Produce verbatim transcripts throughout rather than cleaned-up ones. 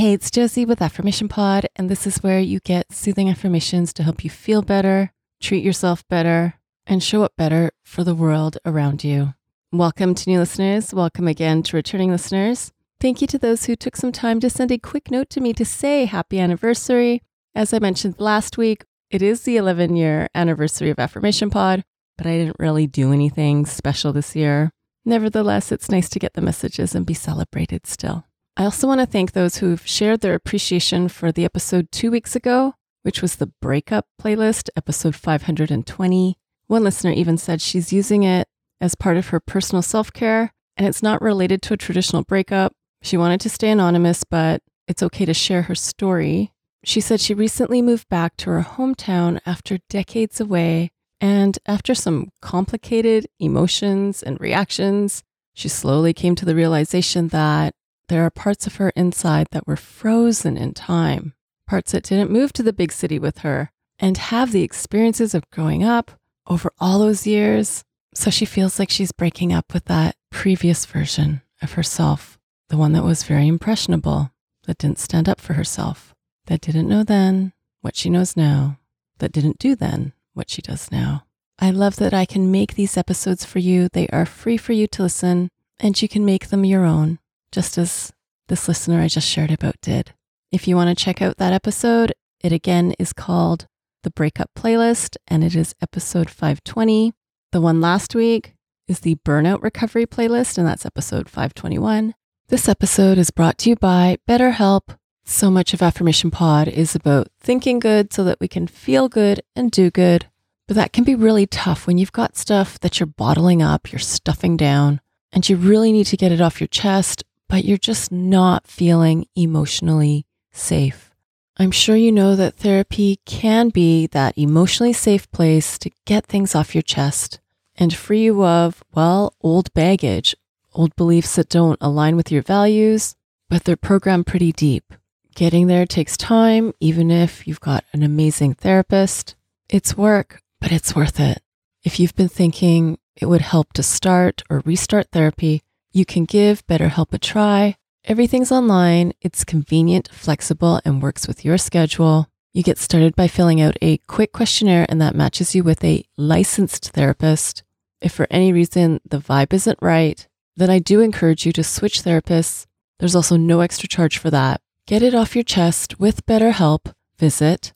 Hey, it's Josie with Affirmation Pod, and this is where you get soothing affirmations to help you feel better, treat yourself better, and show up better for the world around you. Welcome to new listeners. Welcome again to returning listeners. Thank you to those who took some time to send a quick note to me to say happy anniversary. As I mentioned last week, it is the eleven year anniversary of Affirmation Pod, but I didn't really do anything special this year. Nevertheless, it's nice to get the messages and be celebrated still. I also want to thank those who've shared their appreciation for the episode two weeks ago, which was the breakup playlist, episode five hundred twenty. One listener even said she's using it as part of her personal self-care, and it's not related to a traditional breakup. She wanted to stay anonymous, but it's okay to share her story. She said she recently moved back to her hometown after decades away, and after some complicated emotions and reactions, she slowly came to the realization that there are parts of her inside that were frozen in time, parts that didn't move to the big city with her and have the experiences of growing up over all those years. So she feels like she's breaking up with that previous version of herself, the one that was very impressionable, that didn't stand up for herself, that didn't know then what she knows now, that didn't do then what she does now. I love that I can make these episodes for you. They are free for you to listen, and you can make them your own, just as this listener I just shared about did. If you want to check out that episode, it again is called The Breakup Playlist, and it is episode five twenty. The one last week is the Burnout Recovery Playlist, and that's episode five twenty-one. This episode is brought to you by BetterHelp. So much of Affirmation Pod is about thinking good so that we can feel good and do good, but that can be really tough when you've got stuff that you're bottling up, you're stuffing down, and you really need to get it off your chest, but you're just not feeling emotionally safe. I'm sure you know that therapy can be that emotionally safe place to get things off your chest and free you of, well, old baggage, old beliefs that don't align with your values, but they're programmed pretty deep. Getting there takes time, even if you've got an amazing therapist. It's work, but it's worth it. If you've been thinking it would help to start or restart therapy, you can give BetterHelp a try. Everything's online, it's convenient, flexible, and works with your schedule. You get started by filling out a quick questionnaire, and that matches you with a licensed therapist. If for any reason the vibe isn't right, then I do encourage you to switch therapists. There's also no extra charge for that. Get it off your chest with BetterHelp. Visit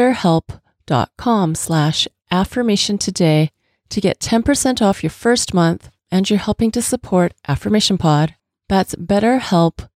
betterhelp.com slash affirmation today to get ten percent off your first month, and you're helping to support Affirmation Pod. That's betterhelp,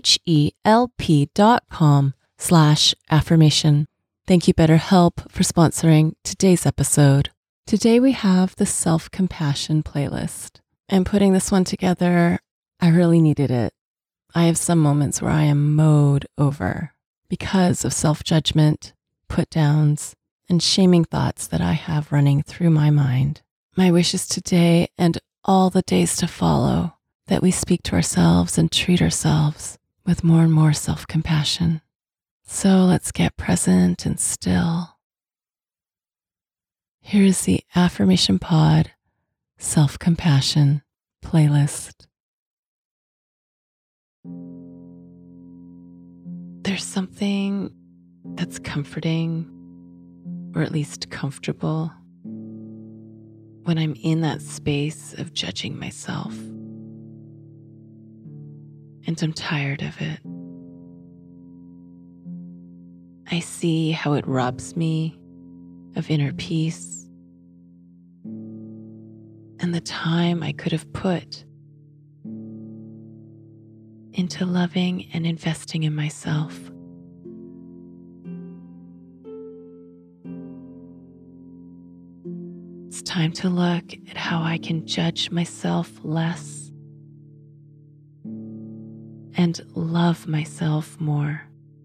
H-E-L-P dot com slash affirmation. Thank you, BetterHelp, for sponsoring today's episode. Today we have the Self-Compassion playlist. And putting this one together, I really needed it. I have some moments where I am mowed over because of self-judgment, put-downs, and shaming thoughts that I have running through my mind. My wish is today and all the days to follow that we speak to ourselves and treat ourselves with more and more self-compassion. So let's get present and still. Here is the Affirmation Pod Self-Compassion playlist. There's something that's comforting, or at least comfortable, when I'm in that space of judging myself. And I'm tired of it. I see how it robs me of inner peace and the time I could have put into loving and investing in myself. It's time to look at how I can judge myself less and love myself more.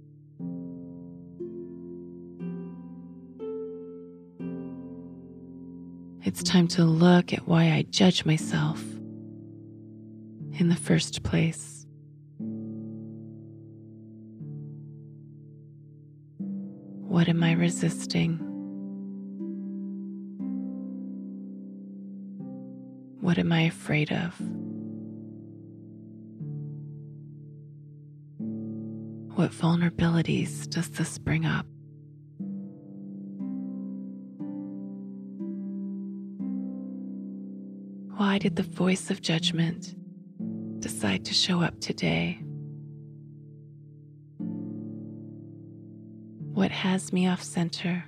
It's time to look at why I judge myself in the first place. What am I resisting? What am I afraid of? What vulnerabilities does this bring up? Why did the voice of judgment decide to show up today? What has me off center?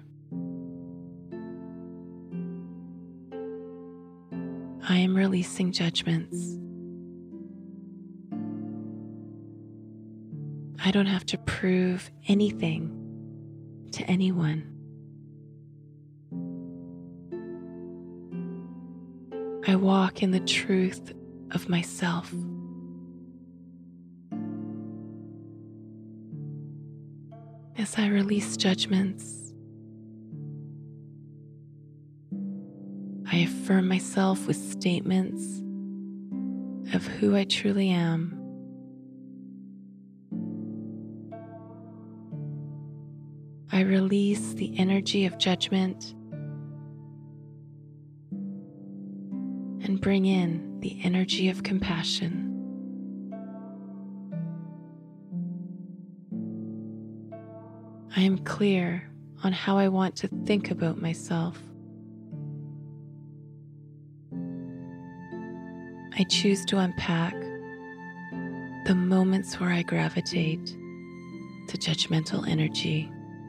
I am releasing judgments. I don't have to prove anything to anyone. I walk in the truth of myself. As I release judgments, I affirm myself with statements of who I truly am. I release the energy of judgment and bring in the energy of compassion. I am clear on how I want to think about myself. I choose to unpack the moments where I gravitate to judgmental energy.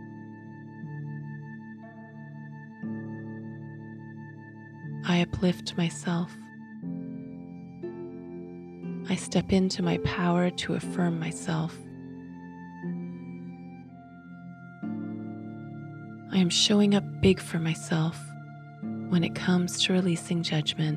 I uplift myself. I step into my power to affirm myself. I am showing up big for myself when it comes to releasing judgment.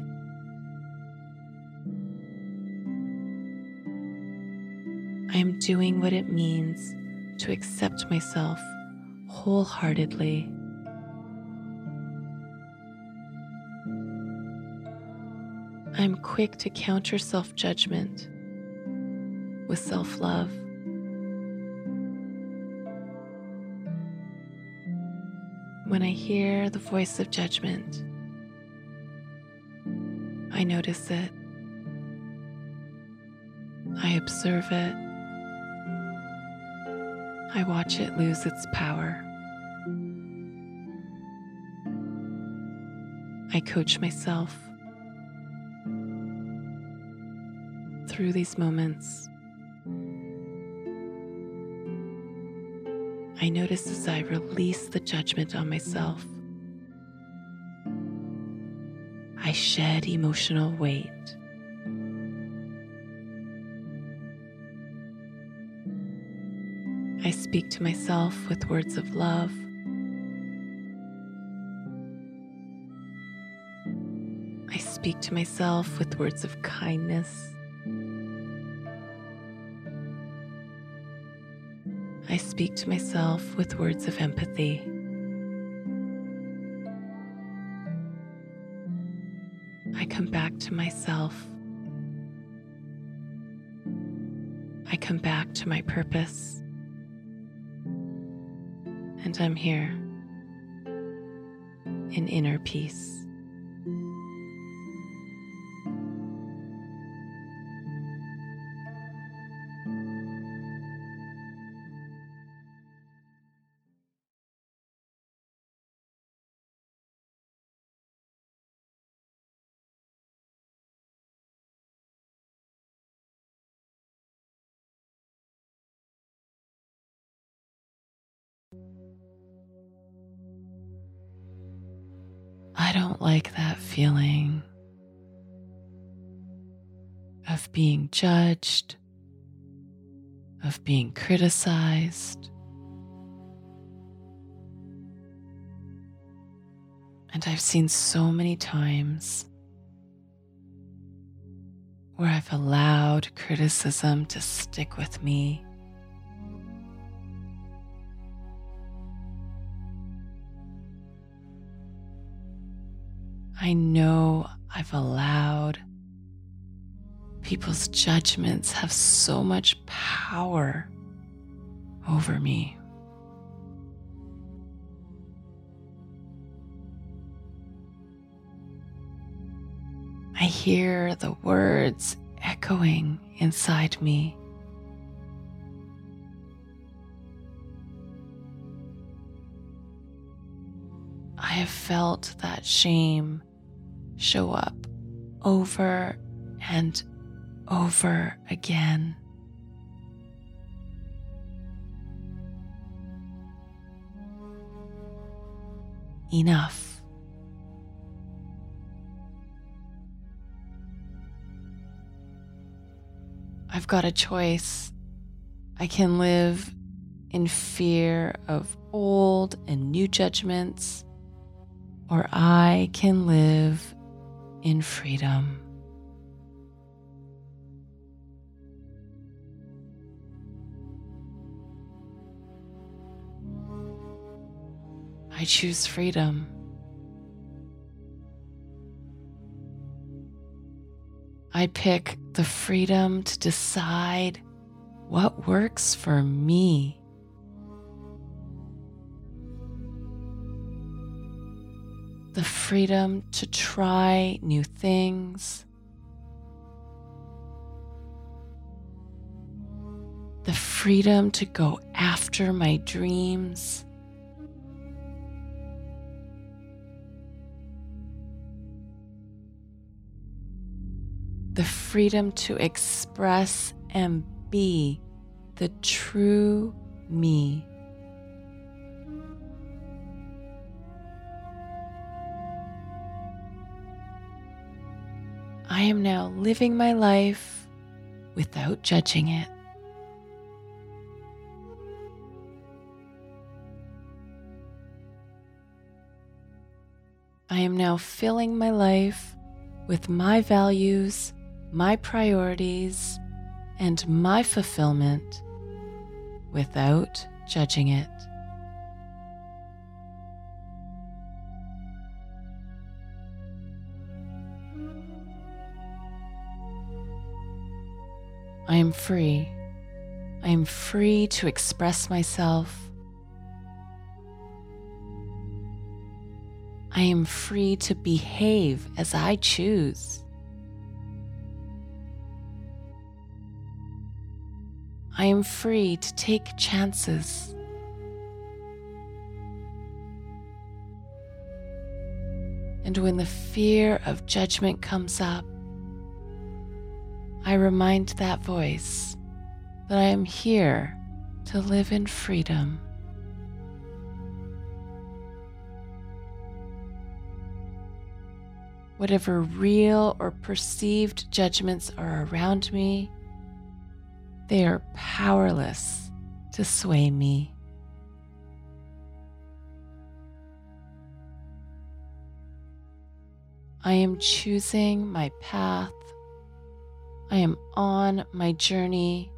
I am doing what it means to accept myself wholeheartedly. I am quick to counter self-judgment with self-love. When I hear the voice of judgment, I notice it. I observe it. I watch it lose its power. I coach myself through these moments. I notice as I release the judgment on myself, I shed emotional weight. I speak to myself with words of love. I speak to myself with words of kindness. I speak to myself with words of empathy. I come back to myself. I come back to my purpose. And I'm here in inner peace. I don't like that feeling of being judged, of being criticized. And I've seen so many times where I've allowed criticism to stick with me. I know I've allowed people's judgments have so much power over me. I hear the words echoing inside me. I have felt that shame show up over and over again. Enough. I've got a choice. I can live in fear of old and new judgments, or I can live in freedom. I choose freedom. I pick the freedom to decide what works for me. The freedom to try new things. The freedom to go after my dreams. The freedom to express and be the true me. I am now living my life without judging it. I am now filling my life with my values, my priorities, and my fulfillment without judging it. I am free. I am free to express myself. I am free to behave as I choose. I am free to take chances. And when the fear of judgment comes up, I remind that voice that I am here to live in freedom. Whatever real or perceived judgments are around me, they are powerless to sway me. I am choosing my path. I am on my journey.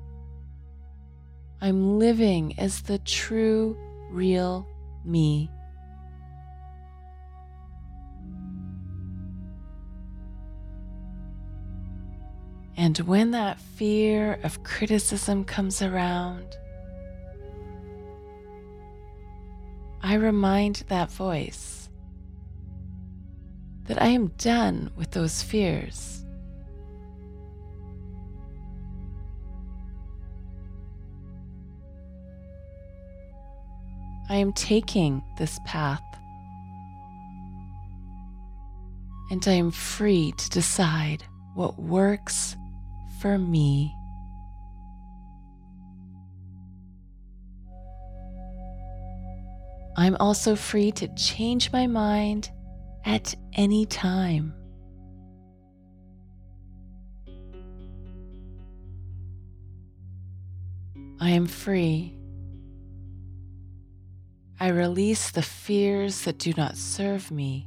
I'm living as the true, real me. And when that fear of criticism comes around, I remind that voice that I am done with those fears. I am taking this path, and I am free to decide what works for me. I'm also free to change my mind at any time. I am free. I release the fears that do not serve me.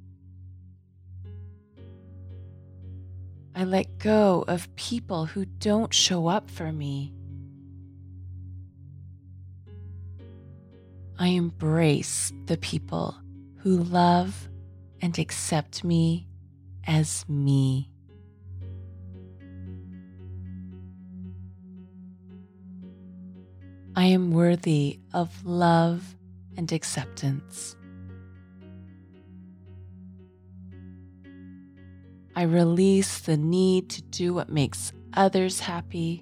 I let go of people who don't show up for me. I embrace the people who love and accept me as me. I am worthy of love and acceptance. I release the need to do what makes others happy.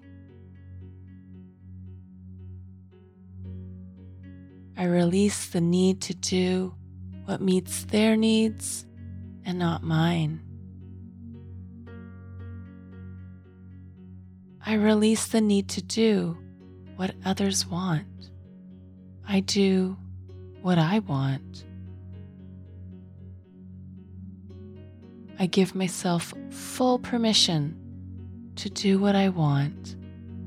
I release the need to do what meets their needs and not mine. I release the need to do what others want. I do what I want. I give myself full permission to do what I want.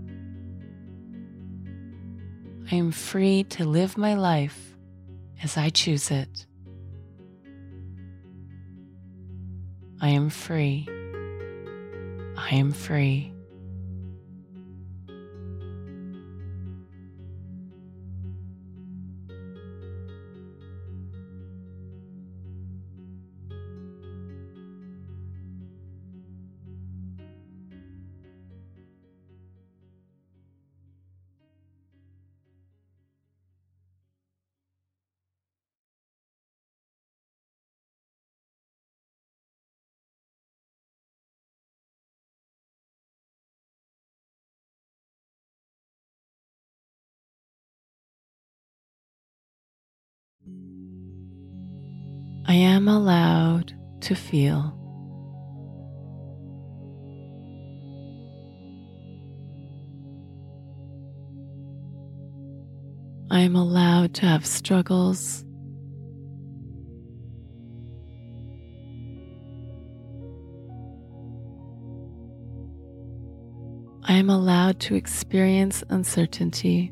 I am free to live my life as I choose it. I am free. I am free. I am allowed to feel. I am allowed to have struggles. I am allowed to experience uncertainty.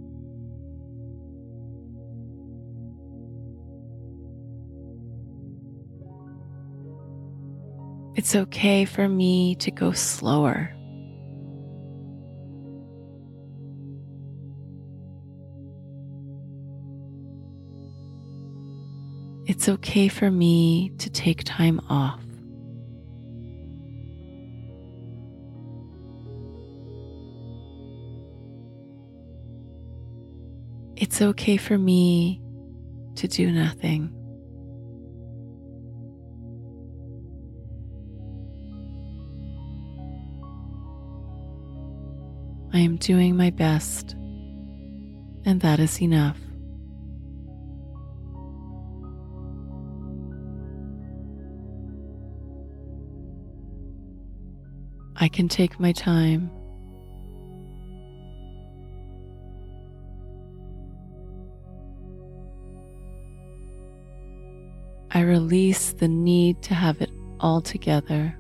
It's okay for me to go slower. It's okay for me to take time off. It's okay for me to do nothing. I am doing my best, and that is enough. I can take my time. I release the need to have it all together.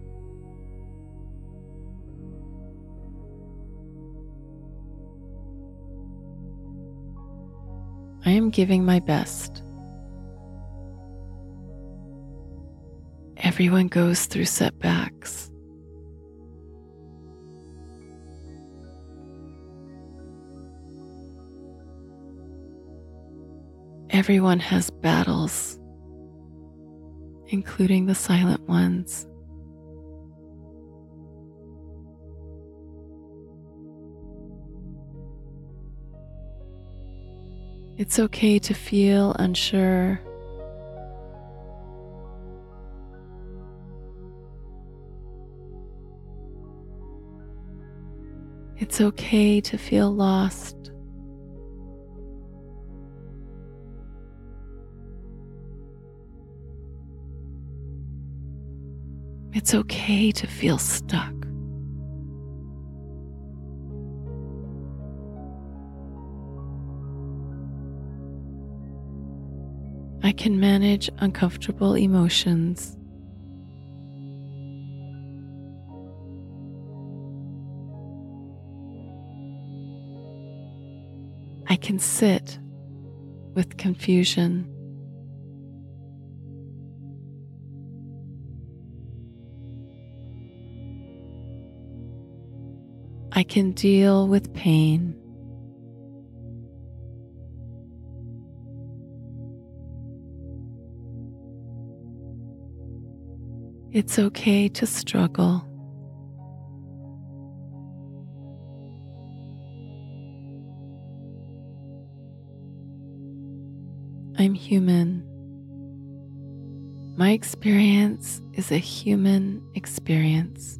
I am giving my best. Everyone goes through setbacks. Everyone has battles, including the silent ones. It's okay to feel unsure. It's okay to feel lost. It's okay to feel stuck. I can manage uncomfortable emotions. I can sit with confusion. I can deal with pain. It's okay to struggle. I'm human. My experience is a human experience.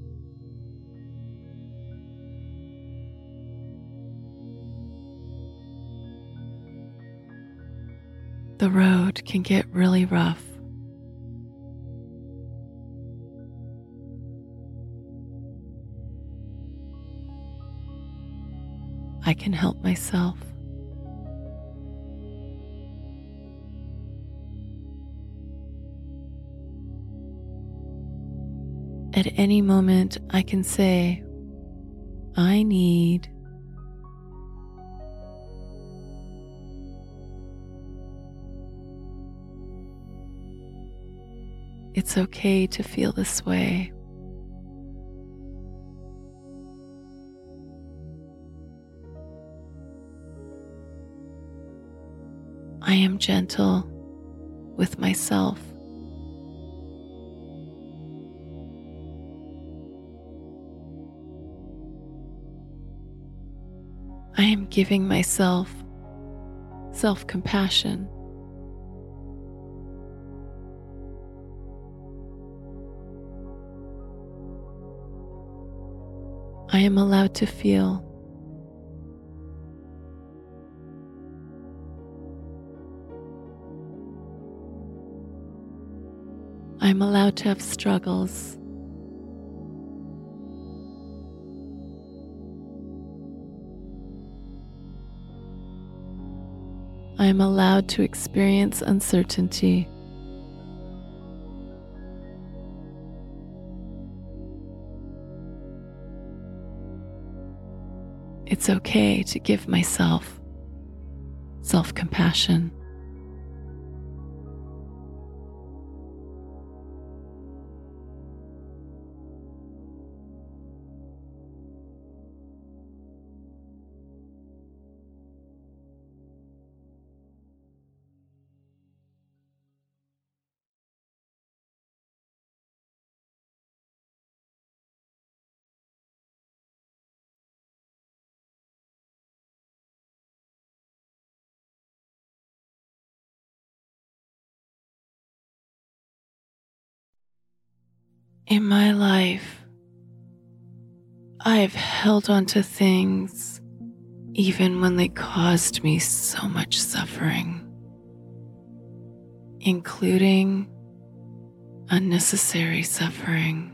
the road can get really rough. I can help myself. At any moment, I can say, I need. It's okay to feel this way. I am gentle with myself. I am giving myself self-compassion. I am allowed to feel. I am allowed to have struggles. I am allowed to experience uncertainty. It's okay to give myself self-compassion. In my life, I've held on to things even when they caused me so much suffering, including unnecessary suffering.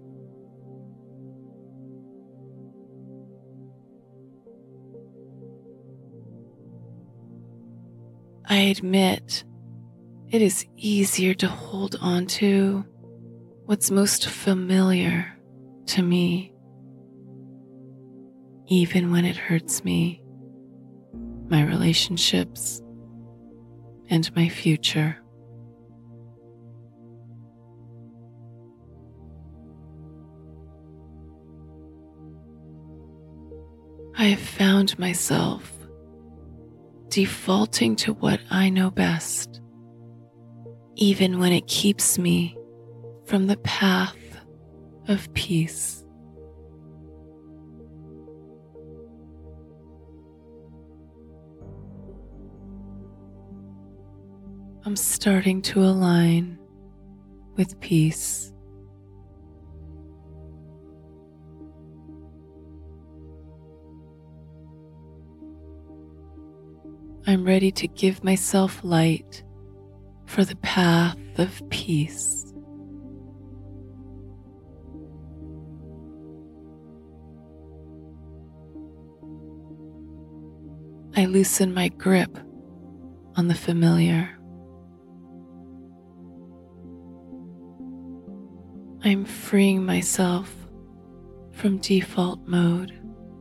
I admit it is easier to hold on to what's most familiar to me, even when it hurts me, my relationships, and my future. I have found myself defaulting to what I know best, even when it keeps me from the path of peace. I'm starting to align with peace. I'm ready to give myself light for the path of peace. I loosen my grip on the familiar. I'm freeing myself from default mode.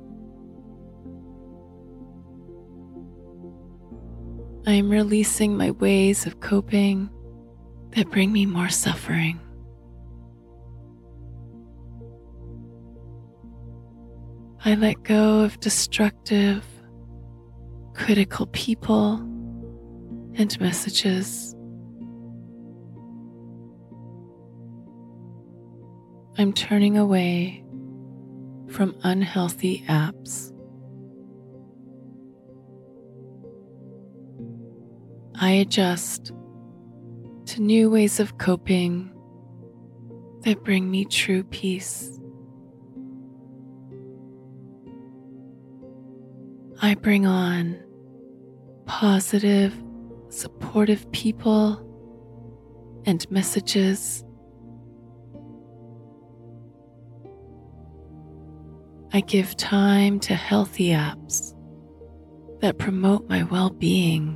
I am releasing my ways of coping that bring me more suffering. I let go of destructive, critical people and messages. I'm turning away from unhealthy apps. I adjust to new ways of coping that bring me true peace. I bring on positive supportive people and messages. I give time to healthy apps that promote my well-being.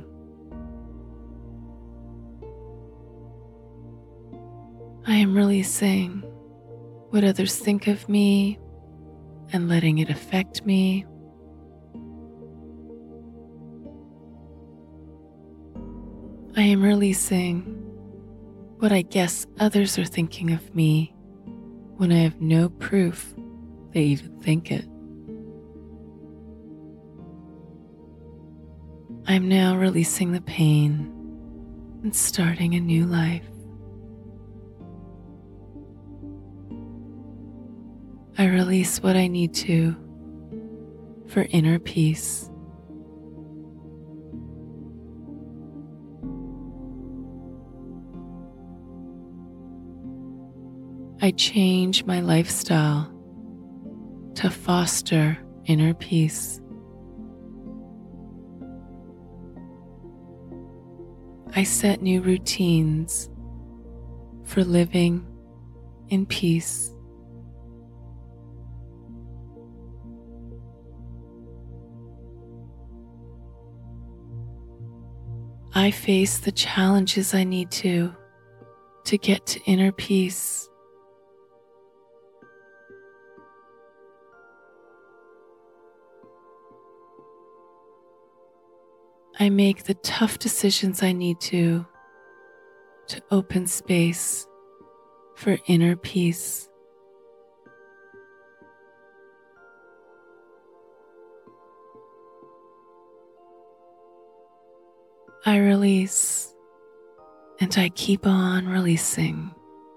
I am releasing what others think of me and letting it affect me. I am releasing what I guess others are thinking of me when I have no proof they even think it. I'm now releasing the pain and starting a new life. I release what I need to for inner peace. I change my lifestyle to foster inner peace. I set new routines for living in peace. I face the challenges I need to to get to inner peace. I make the tough decisions I need to to open space for inner peace. I release, and I keep on releasing.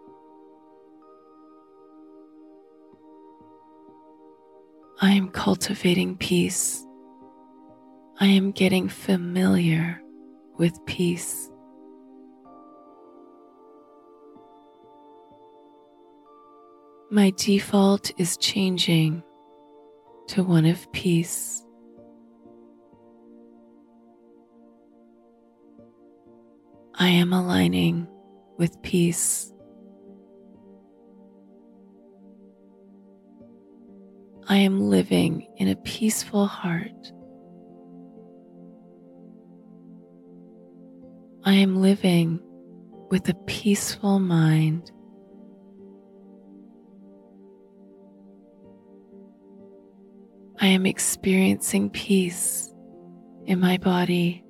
I am cultivating peace. I am getting familiar with peace. My default is changing to one of peace. I am aligning with peace. I am living in a peaceful heart. I am living with a peaceful mind. I am experiencing peace in my body.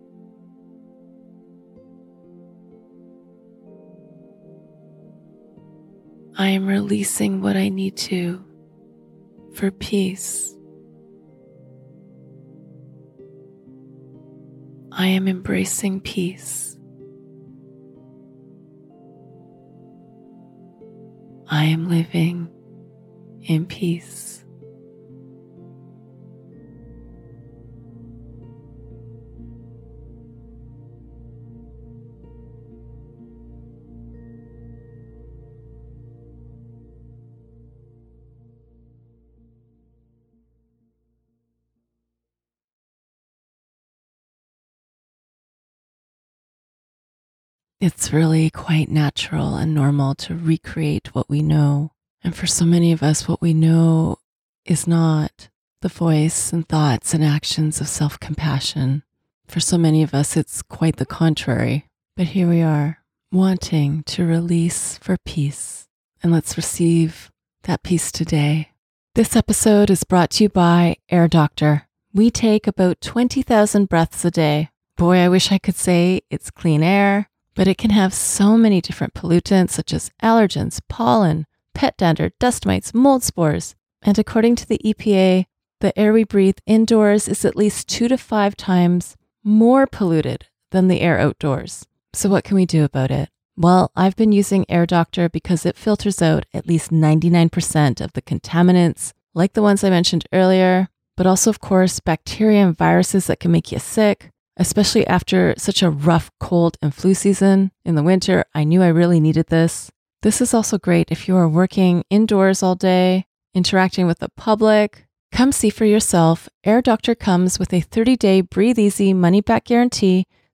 I am releasing what I need to for peace. I am embracing peace. I am living in peace. It's really quite natural and normal to recreate what we know. And for so many of us, what we know is not the voice and thoughts and actions of self-compassion. For so many of us, it's quite the contrary. But here we are, wanting to release for peace. And let's receive that peace today. This episode is brought to you by Air Doctor. We take about twenty thousand breaths a day. Boy, I wish I could say it's clean air, but it can have so many different pollutants such as allergens, pollen, pet dander, dust mites, mold spores. And according to the E P A, the air we breathe indoors is at least two to five times more polluted than the air outdoors. So what can we do about it? Well, I've been using Air Doctor because it filters out at least ninety-nine percent of the contaminants, like the ones I mentioned earlier, but also, of course, bacteria and viruses that can make you sick, especially after such a rough cold and flu season in the winter. I knew I really needed this. This is also great if you are working indoors all day, interacting with the public. Come see for yourself. Air Doctor comes with a thirty-day breathe easy money-back guarantee,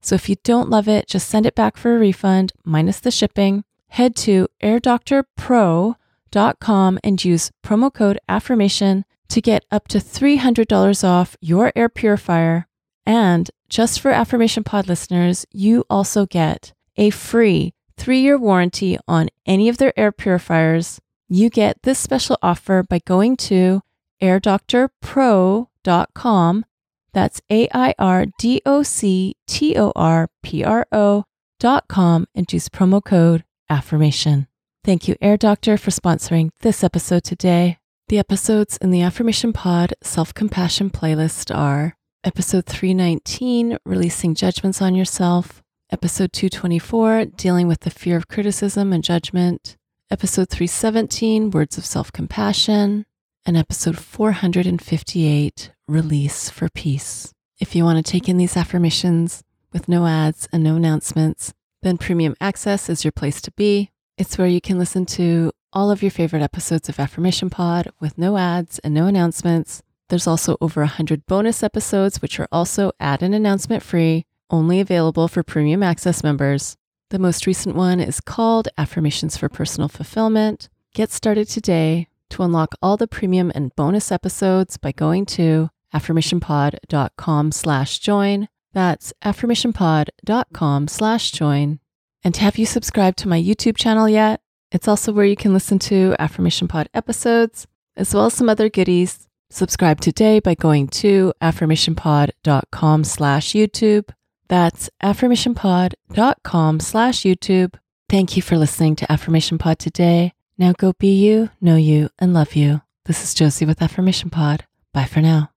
So if you don't love it, just send it back for a refund minus the shipping. Head to air doctor pro dot com and use promo code affirmation to get up to three hundred dollars off your air purifier. And just for Affirmation Pod listeners, you also get a free three-year warranty on any of their air purifiers. You get this special offer by going to air doctor pro dot com. That's A I R D O C T O R P R O dot com and use promo code affirmation. Thank you, Air Doctor, for sponsoring this episode today. The episodes in the Affirmation Pod Self-Compassion playlist are Episode three nineteen, Releasing Judgments on Yourself, Episode two twenty-four, Dealing with the Fear of Criticism and Judgment, Episode three seventeen, Words of Self-Compassion, and Episode four hundred fifty-eight, Release for Peace. If you want to take in these affirmations with no ads and no announcements, then Premium Access is your place to be. It's where you can listen to all of your favorite episodes of Affirmation Pod with no ads and no announcements. There's also over one hundred bonus episodes, which are also ad and announcement free, only available for Premium Access members. The most recent one is called Affirmations for Personal Fulfillment. Get started today to unlock all the premium and bonus episodes by going to affirmationpod.com slash join. That's affirmationpod.com slash join. And have you subscribed to my YouTube channel yet? It's also where you can listen to Affirmation Pod episodes, as well as some other goodies. Subscribe today by going to affirmationpod.com slash YouTube. That's affirmationpod.com slash YouTube. Thank you for listening to Affirmation Pod today. Now go be you, know you, and love you. This is Josie with Affirmation Pod. Bye for now.